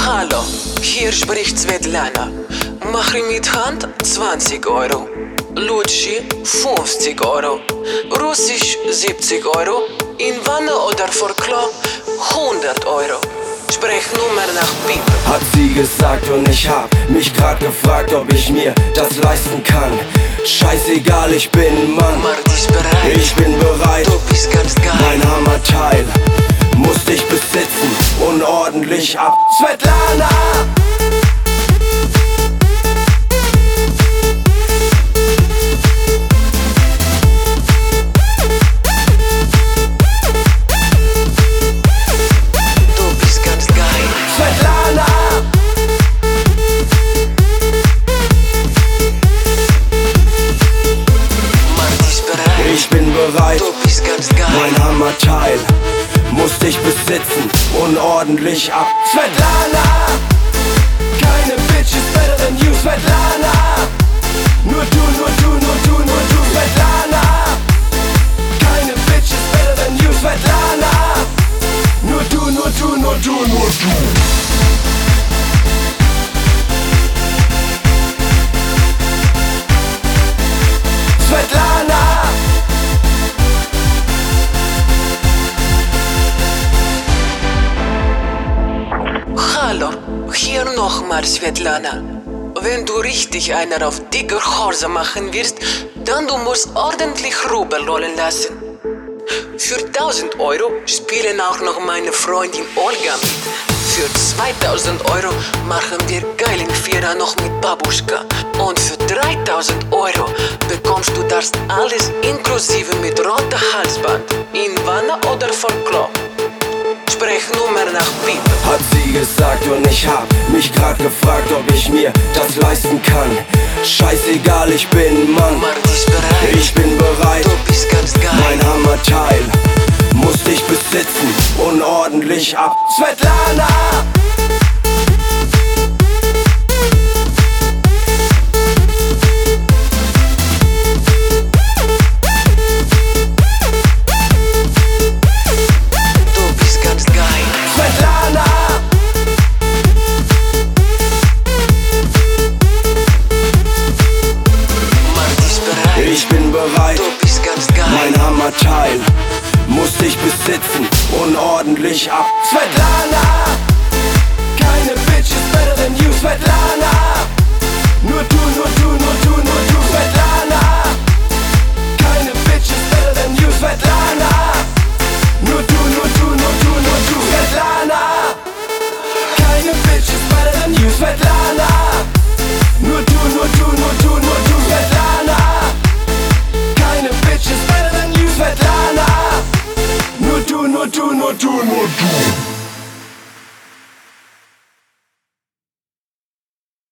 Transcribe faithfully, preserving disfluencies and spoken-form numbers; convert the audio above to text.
Hallo, hier spricht Svetlana. Mache mit Hand zwanzig Euro, Lutschi fünfzig Euro, Russisch siebzig Euro, in Wanne oder vor Klo hundert Euro. Sprechnummer nach Piep. Hat sie gesagt und ich hab mich grad gefragt, ob ich mir das leisten kann. Scheißegal, ich bin Mann. Marty ist bereit. Ich bin bereit. Du bist ganz geil. Mein Hammerteil musste ich besitzen und ordentlich ab. Svetlana! Ich bin bereit, du bist ganz geil. Mein Hammerteil musste ich besitzen und ordentlich ab. Svetlana! Keine Bitch is better than you, Svetlana! Nur du, nur du, nur du, nur du, Svetlana! Keine Bitch is better than you, Svetlana! Nur du, nur du, nur du, nur du! Svetlana! Hallo, hier nochmal Svetlana. Wenn du richtig einer auf dicker Hose machen wirst, dann du musst ordentlich rüberrollen lassen. Für tausend Euro spielen auch noch meine Freundin Olga mit. Für zweitausend Euro machen wir geilen Vierer noch mit Babuschka. Und für dreitausend Euro bekommst du das alles inklusive mit roter Halsband, in Wanne oder vor Klo. Sprechnummer nach Piep. Hat sie gesagt und ich hab mich grad gefragt, ob ich mir das leisten kann. Scheißegal, ich bin Mann. Marty ist bereit. Ich bin bereit. Du bist ganz geil. Mein Hammerteil musste ich besitzen und ordentlich ab. Svetlana! Ich bin bereit, du bist ganz geil. Mein Hammerteil musste ich besitzen und ordentlich ab. Svetlana! Keine Bitch is better than you, Svetlana! Nur du, nur du, nur du, nur du, Svetlana! Keine Bitch is better than you, Svetlana! Nur du, nur du, nur du, nur du, Svetlana! Keine Bitch is better than you, Svetlana! Nur du, nur du, nur du, nur du, Svetlana! Keine Bitch is better than you, Svetlana! Nur du, nur du, nur du, nur du.